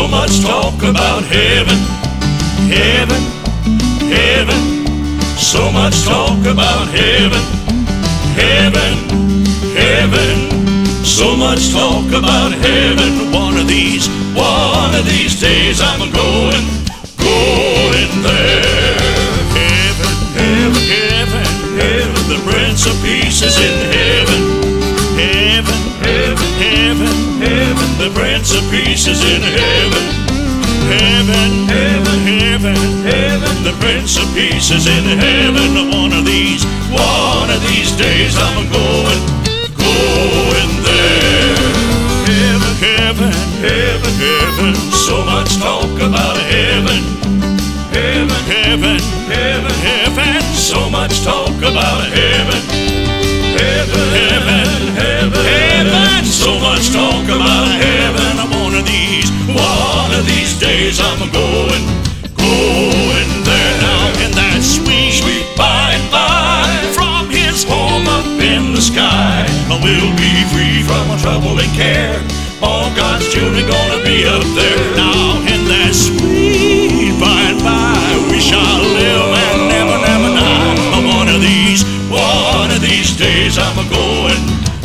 much talk about heaven, heaven, heaven. So much talk about heaven, heaven, heaven. So much talk about heaven. One of these days I'm going there. Heaven, heaven, heaven, heaven. The Prince of Peace is in heaven. Heaven, heaven, heaven, heaven. The Prince of Peace is in heaven. Heaven, heaven, heaven, heaven. The Prince of Peace is in heaven. One of these days I'm going there. Heaven, heaven, heaven, heaven. So much talk about heaven, heaven, heaven, heaven, heaven. So much talk about heaven, heaven, heaven, heaven, heaven. So much talk about heaven. One of these days I'm going there. Now in that sweet by and by, from his home up in the sky, we'll be free from trouble and care. All God's children gonna be up there. Now in that sweet by and by, we shall live and never, never die. One of these days I'm going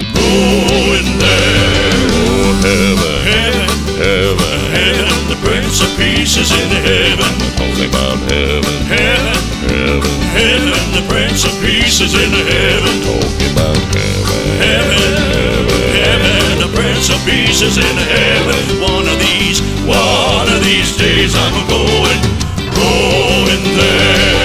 there. Oh, heaven, heaven, heaven, heaven. The Prince of Peace is in heaven. Talking about heaven, heaven, heaven, heaven. The Prince of Peace is in heaven. Talking about heaven, heaven, heaven, heaven. The Prince of Peace is in heaven. One of these days I'm going there.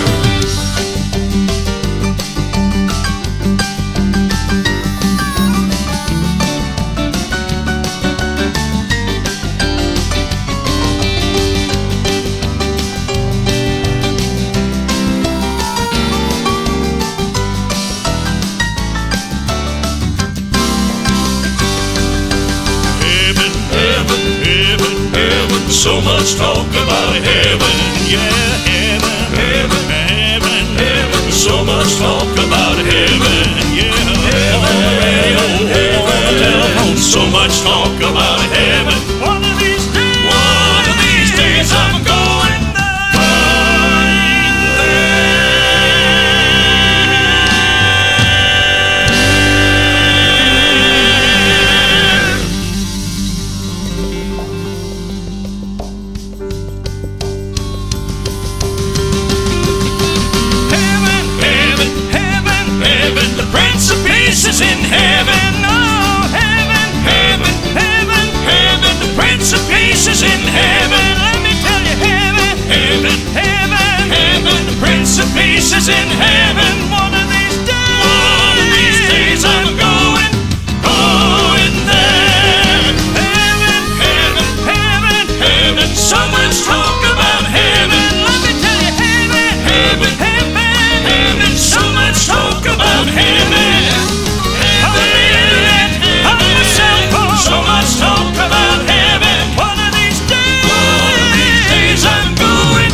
So much talk about heaven, yeah, heaven, heaven, heaven, heaven. So much talk about heaven, yeah, heaven, on the radio, on the telephone. So much talk about heaven. One of these days I'm going is in heaven, oh heaven, heaven, heaven, heaven. The Prince of Peace is in heaven. Let me tell you, heaven, heaven, heaven, heaven. The Prince of Peace is in heaven. One of these days I'm going there. Heaven, heaven, heaven, heaven. So much talk about heaven. Let me tell you, heaven, heaven, heaven, heaven. So much talk about heaven. So much talk about heaven. One of these days I'm going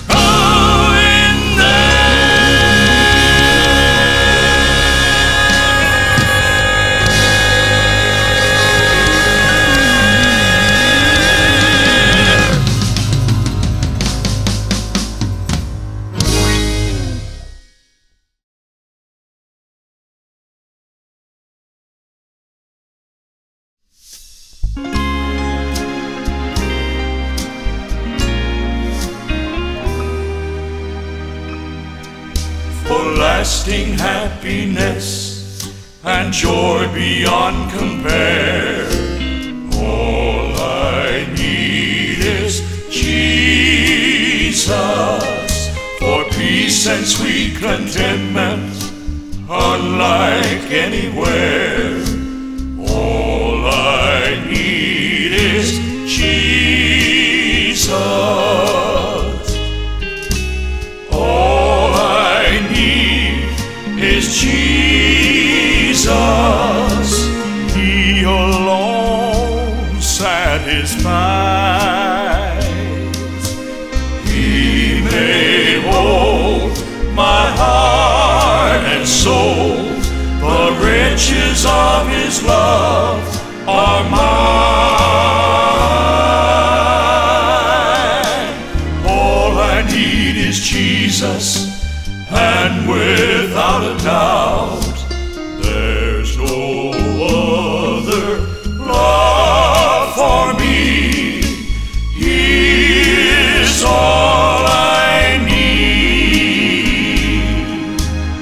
lasting happiness and joy beyond compare. All I need is Jesus, for peace and sweet contentment unlike anywhere. All I need is Jesus. Is Jesus, He alone satisfies. He may hold my heart and soul, the riches of His love are mine. Jesus, and without a doubt, there's no other love for me. He is all I need.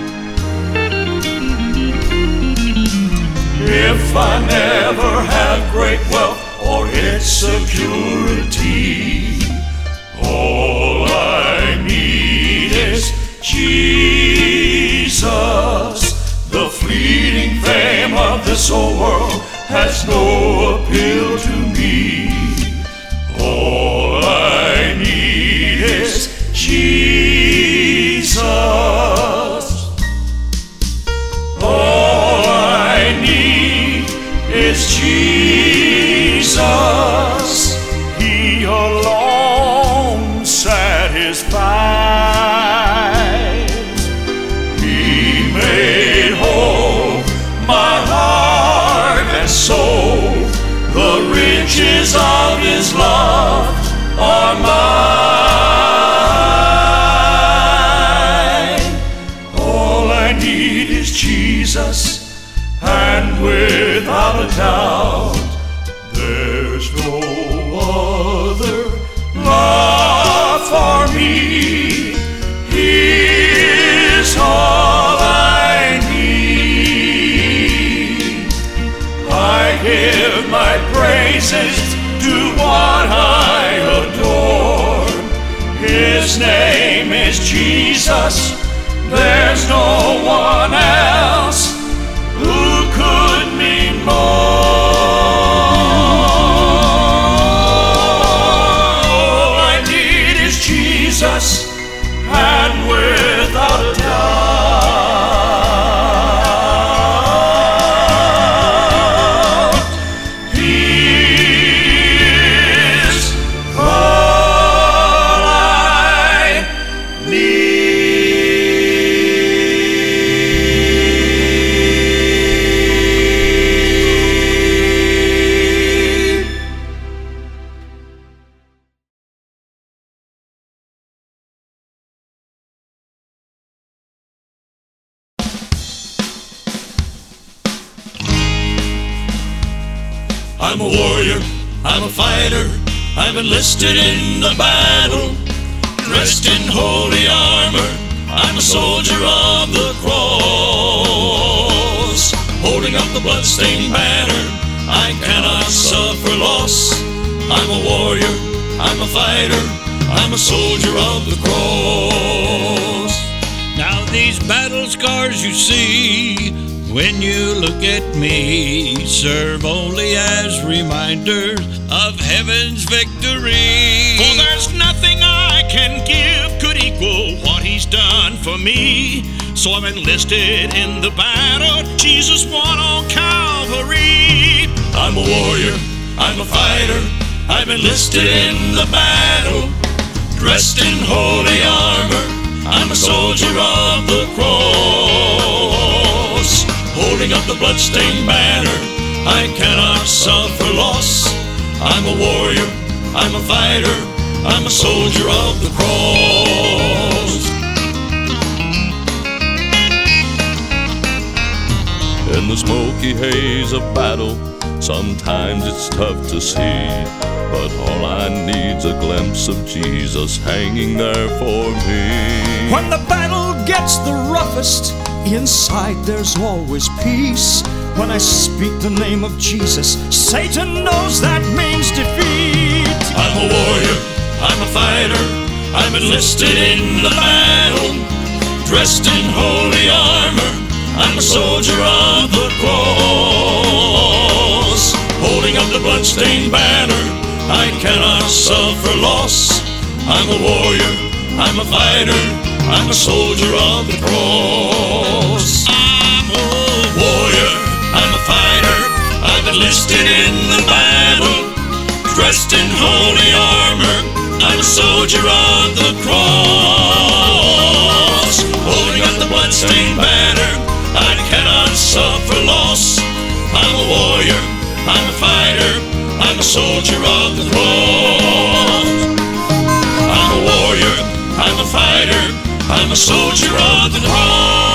If I never have great wealth or its security, all I need is Jesus. The fleeting fame of this old world has no appeal to me. All I need is Jesus. All I need is Jesus. He alone satisfies. He made whole my heart and soul. The riches of His love are mine. All I need is Jesus, and without a doubt, there's no other love for me. He is all I need. I give my praises to one I adore. His name is Jesus. There's no one else who could mean more. All I need is Jesus, and without a doubt, He is all I need. I'm a warrior, I'm a fighter, I'm enlisted in the battle, dressed in holy armor, I'm a soldier of the cross, holding up the bloodstained banner, I cannot suffer loss. I'm a warrior, I'm a fighter, I'm a soldier of the cross. Now these battle scars you see when you look at me serve only as reminders of heaven's victory. For there's nothing I can give could equal what He's done for me. So I'm enlisted in the battle Jesus won on Calvary. I'm a warrior, I'm a fighter, I'm enlisted in the battle, dressed in holy armor, I'm a soldier of the cross, holding up the bloodstained banner, I cannot suffer loss. I'm a warrior, I'm a fighter, I'm a soldier of the cross. In the smoky haze of battle, sometimes it's tough to see, but all I need's a glimpse of Jesus hanging there for me. When the battle gets the roughest, inside there's always peace. When I speak the name of Jesus, Satan knows that means defeat. I'm a warrior, I'm a fighter, I'm enlisted in the battle, dressed in holy armor, I'm a soldier of the cross, holding up the bloodstained banner, I cannot suffer loss. I'm a warrior, I'm a fighter, I'm a soldier of the cross. I'm a Warrior, I'm a fighter, I'm enlisted in the battle, dressed in holy armor, I'm a soldier of the cross, holding up the bloodstained banner, I cannot suffer loss. I'm a warrior, I'm a fighter, I'm a soldier of the cross. I'm a warrior, I'm a fighter, I'm a soldier of the cross.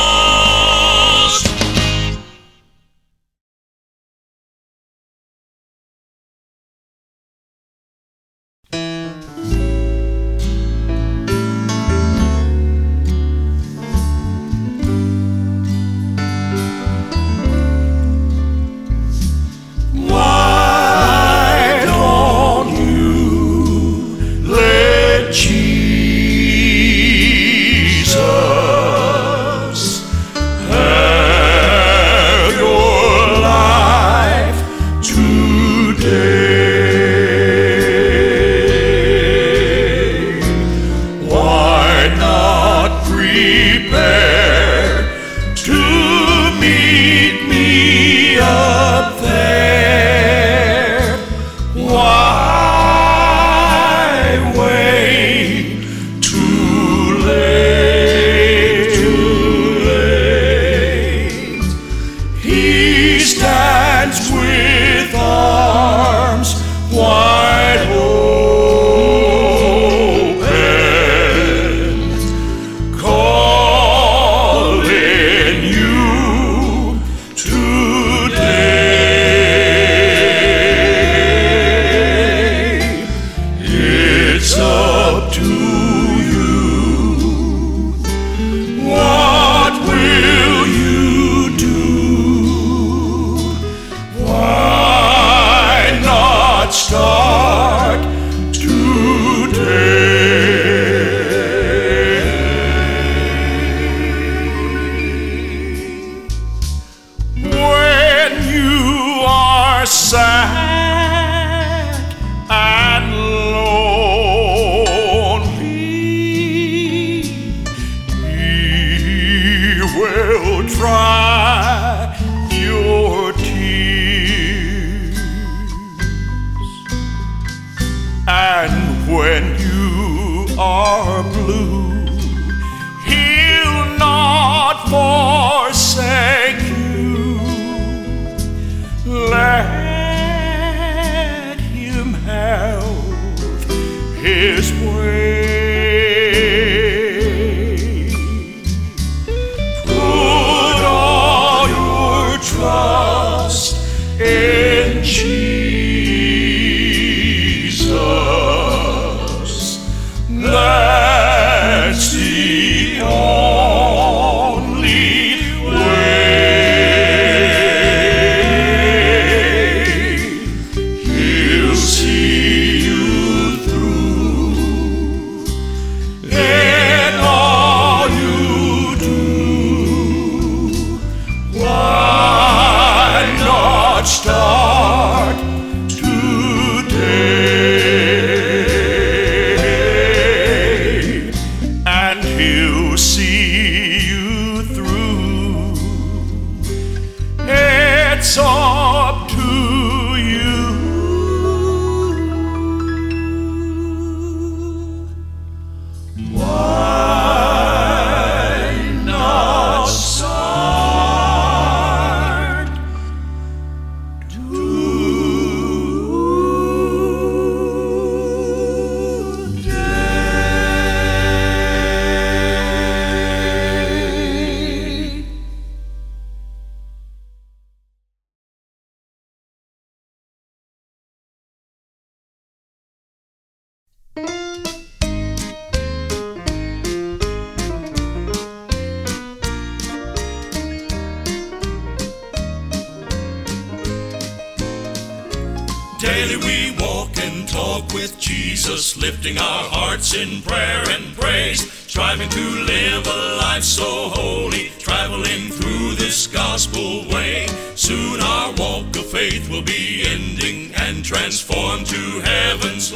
Daily we walk and talk with Jesus, lifting our hearts in prayer and praise, striving to live a life so holy, traveling through this gospel way. Soon our walk of faith will be ending and transformed to heaven's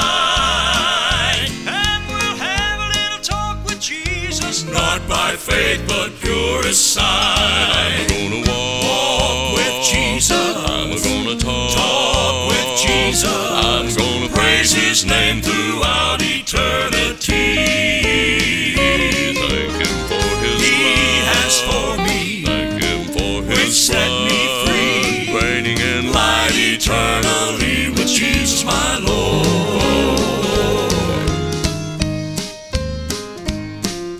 light. And we'll have a little talk with Jesus, not by faith but pure as sight. I'm gonna walk with Jesus. I'm gonna talk with Jesus. I'm gonna praise His name throughout eternity. Thank Him for His He love. has for me. Thank Him for Which His set blood. me free. Reigning in Light eternally with Jesus my Lord.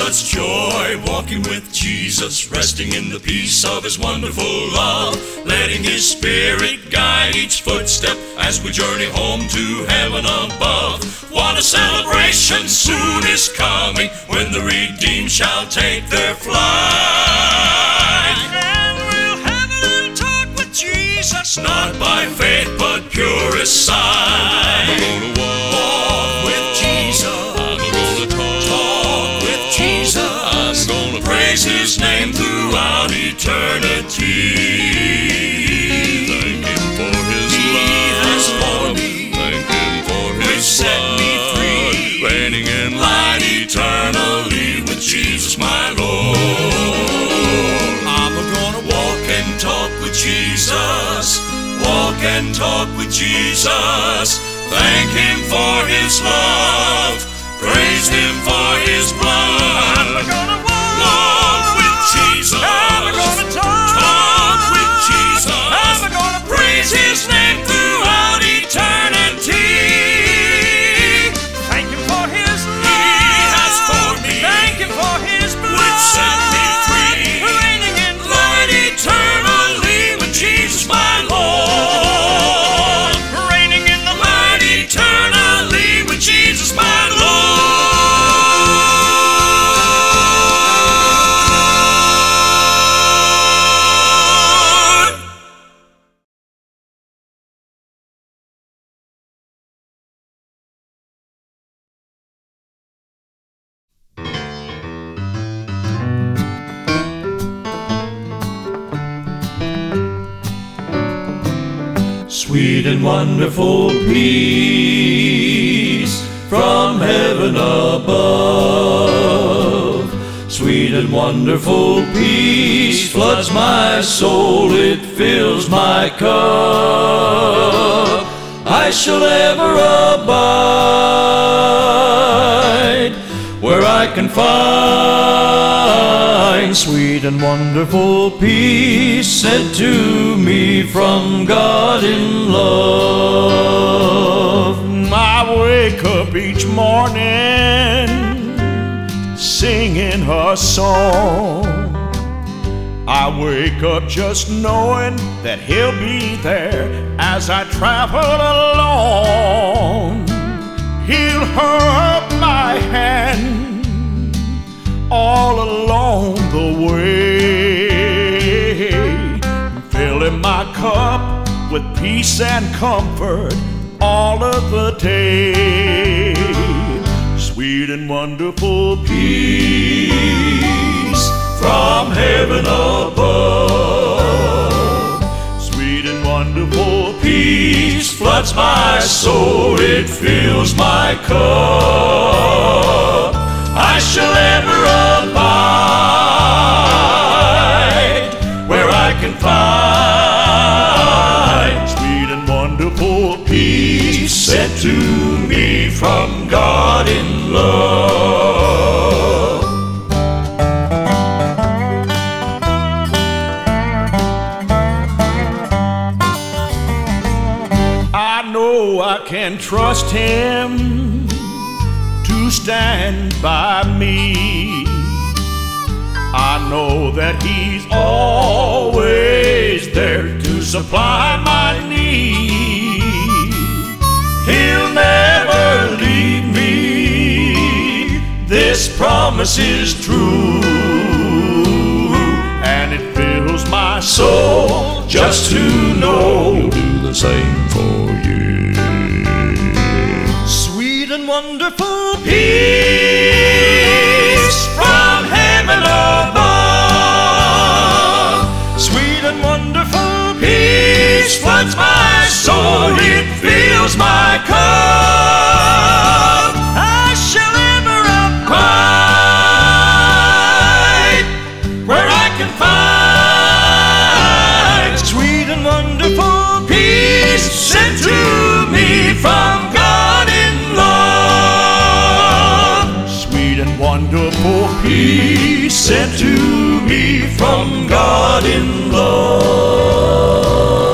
such joy walking with Jesus, resting in the peace of His wonderful love, letting His Spirit guide each footstep as we journey home to heaven above. What a celebration soon is coming, when the redeemed shall take their flight. And we'll have a little talk with Jesus, Not by faith but purest sight. I'm gonna Walk with Jesus, I'm gonna talk with Jesus, I'm gonna praise His name throughout eternity. Thank Him for His He has for love. me, Thank Him for His set me blood. free, Reigning in light eternally with Jesus my Lord. I'm gonna walk and talk with Jesus, walk and talk with Jesus. Thank Him for His love, praise Him for His blood. I'm gonna Walk with Jesus, I'm gonna talk with Jesus, I'm gonna praise His name throughout eternity. Thank Him for His He love. has for me, Thank Him for His blood. which set me free, Reigning in light eternally with Jesus my Lord. reigning in the Light eternally with Jesus my Lord. Sweet and wonderful peace from heaven above. Sweet and wonderful peace floods my soul, it fills my cup. I shall ever abide where I can find sweet and wonderful peace sent to me from God in love. I wake up each morning singing her song. I wake up just knowing that He'll be there as I travel along. He'll hold my hand all along the way, filling my cup with peace and comfort all of the day. Sweet and wonderful peace from heaven above. Sweet and wonderful peace floods my soul, it fills my cup. I shall ever abide where I can find sweet and wonderful peace sent to me from God in love. I know I can trust Him to stand by me. I know that He's always there to supply my need. He'll never leave me. This promise is true, and it fills my soul just to know He'll do the same for you. sweet and wonderful peace from heaven above. Sweet and wonderful peace floods my soul, it fills my cup. I shall ever abide where I can find sweet and wonderful peace sent to me from God in love. Sweet and wonderful peace sent to me from God in love.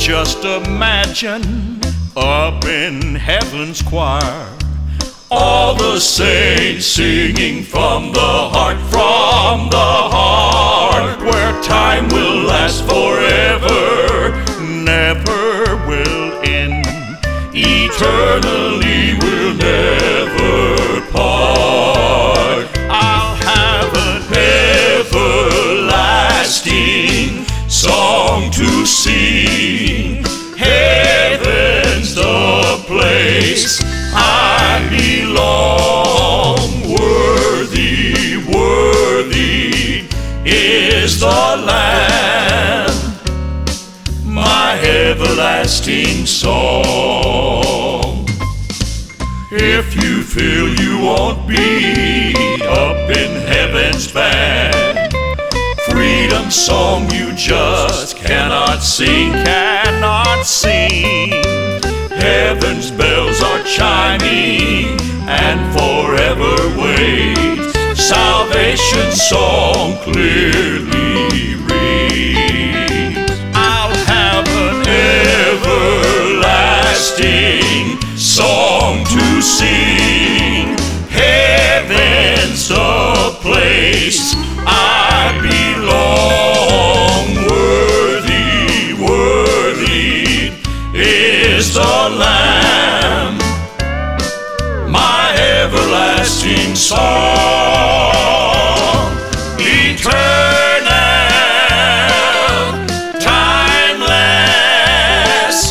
Just imagine up in heaven's choir, all the saints singing from the heart, where time will last forever, never will end, eternally will never part. I'll have an everlasting song to sing. Heaven's the place I belong. Worthy, worthy is the Lamb, my everlasting song. If you feel you won't be up in heaven's band, freedom song you just cannot sing, cannot sing. Heaven's bells are chiming and forever waits. Salvation song clearly reads. I'll have an everlasting song to sing. Heaven's the place I belong. Worthy, worthy is the Lamb, my everlasting song. Eternal, timeless,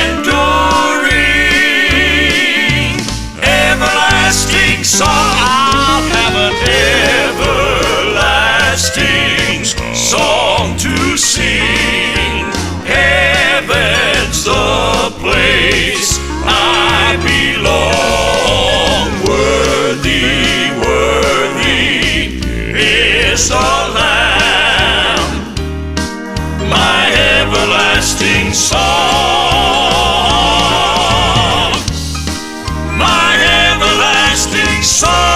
enduring, everlasting song. I'll have an everlasting song to sing. Heaven's the place I belong. Worthy, worthy is the Lamb, my everlasting song, my everlasting song.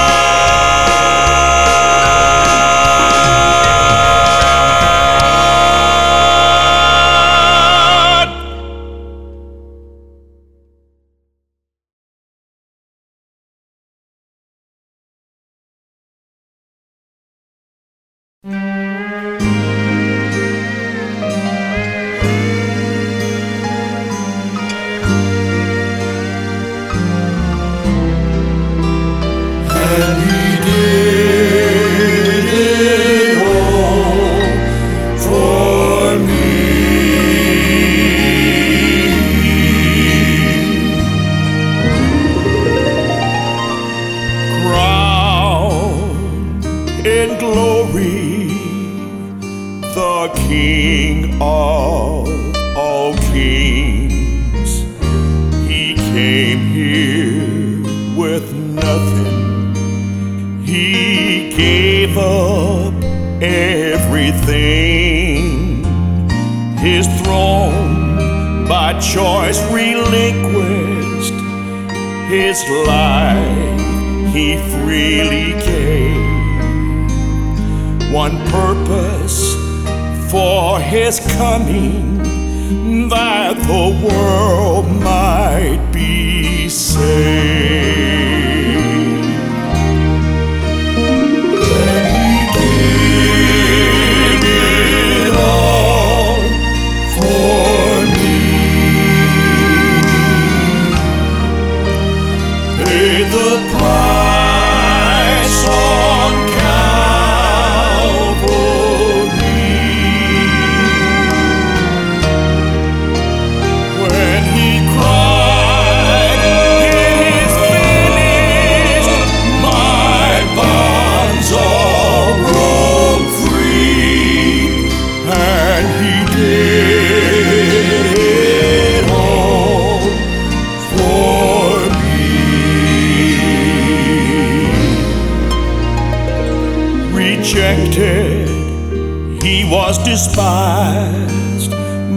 Despised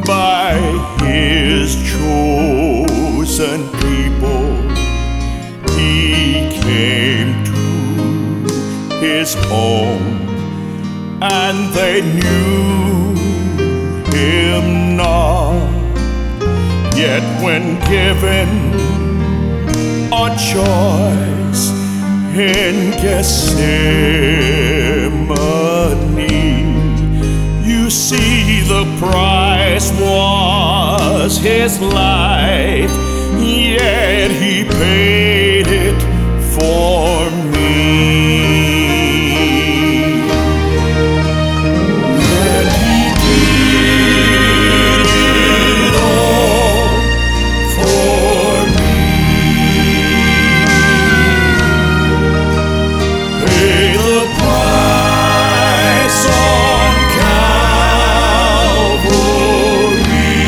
by his chosen people, he came to his own, and they knew him not. when given a choice in Gethsemane. You see, the price was his life, yet he paid it for me. And he did it all for me. Pay the price on Calvary.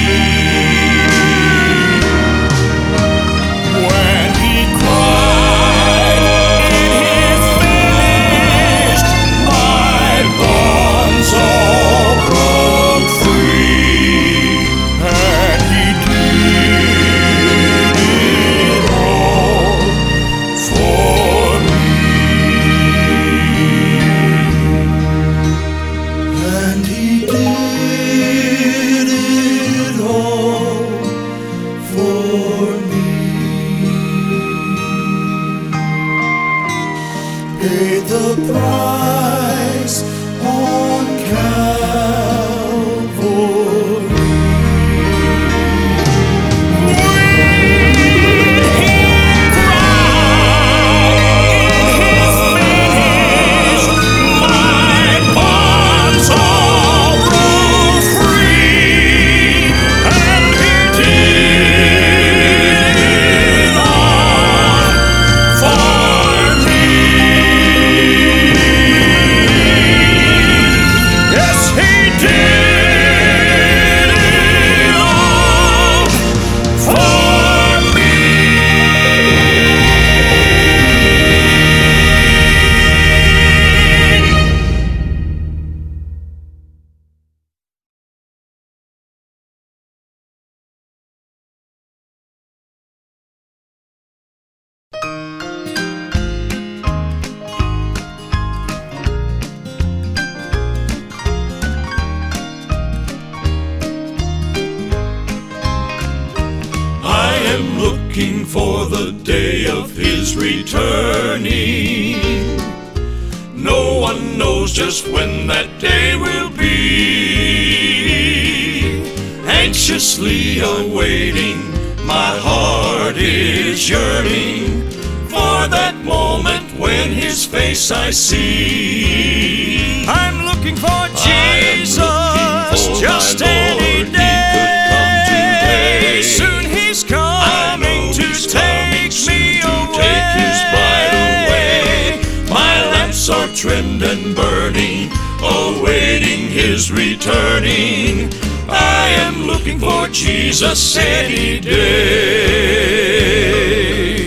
When he cried, "It is finished," my bonds all broke free. And he did it all for me. And he did it all for me. Paid the price on Calvary. Looking for the day of his returning. No one knows just when that day will be. Anxiously awaiting, my heart is yearning for that moment when his face I see. I'm looking for Jesus, just any day. Soon he's coming to take me away. My lamps are trimmed and burning, awaiting his returning. I am looking for Jesus any day.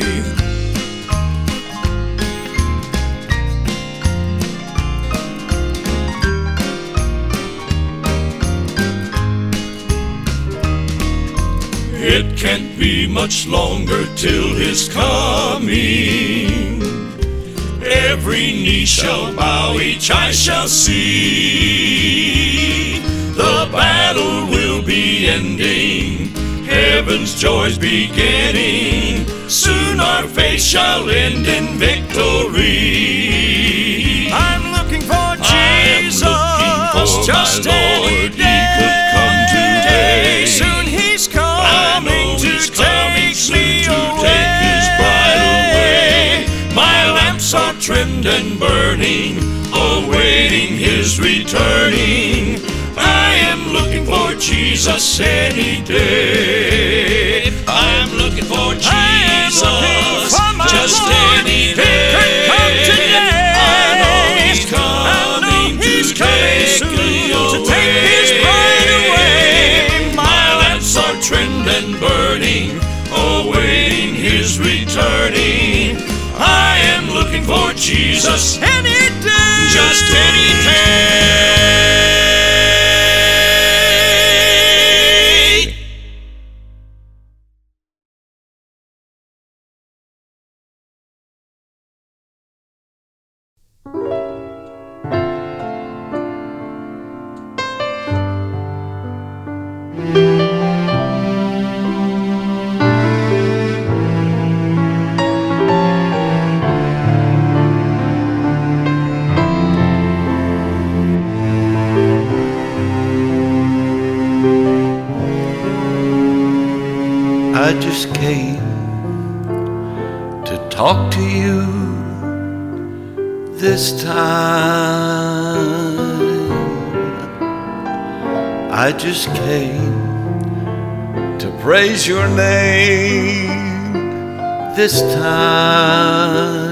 It can't be much longer till his coming. Every knee shall bow, each eye shall see. The battle will be ending, heaven's joys beginning. Soon our faith shall end in victory. I'm looking for Jesus, just any day. He could come today. Soon he's coming to take me away. His bride away. My lamps are trimmed and burning, awaiting his returning. I am looking for Jesus any day. I'm looking for Jesus, just any day. I know he's coming to take me away. My lamps are trimmed and burning, awaiting his returning. I am looking for Jesus Any day, just any day. I just came to talk to you this time. I just came to praise your name this time.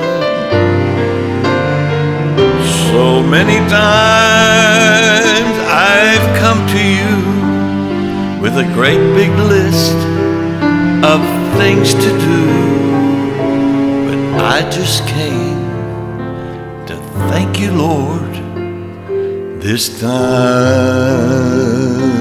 So many times I've come to you with a great big list of things to do, but I just came to thank you, Lord, this time.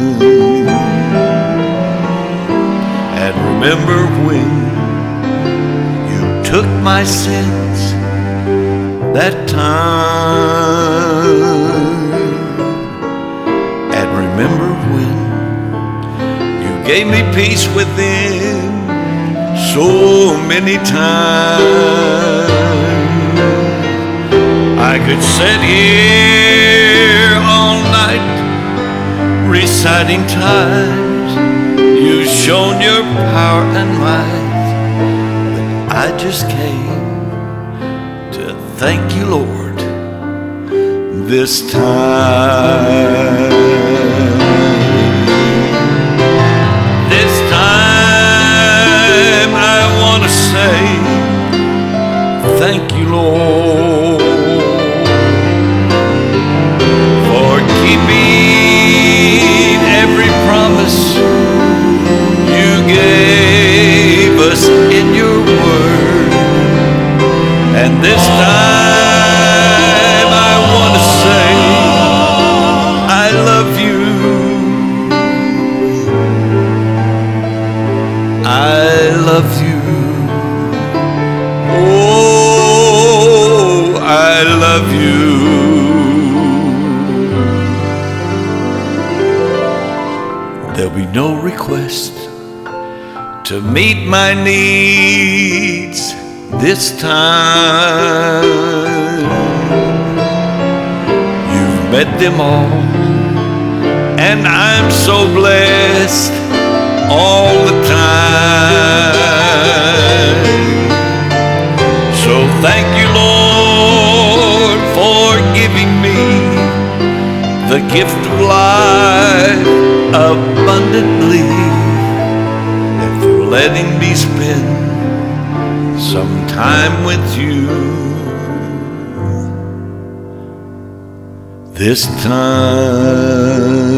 And remember when you took my sins that time. And remember when you gave me peace within so many times. I could sit here all night reciting times you've shown your power and might, but I just came to thank you, Lord, this time. This time I want to say thank you, Lord, for keeping every promise you gave us in your word. And this time I want to say I love you. I love you. Oh, I love you. There'll be no request to meet my needs this time. You've met them all, and I'm so blessed all the time. So thank you, Lord, for giving me the gift of life abundantly, and for letting me spend some time with you this time.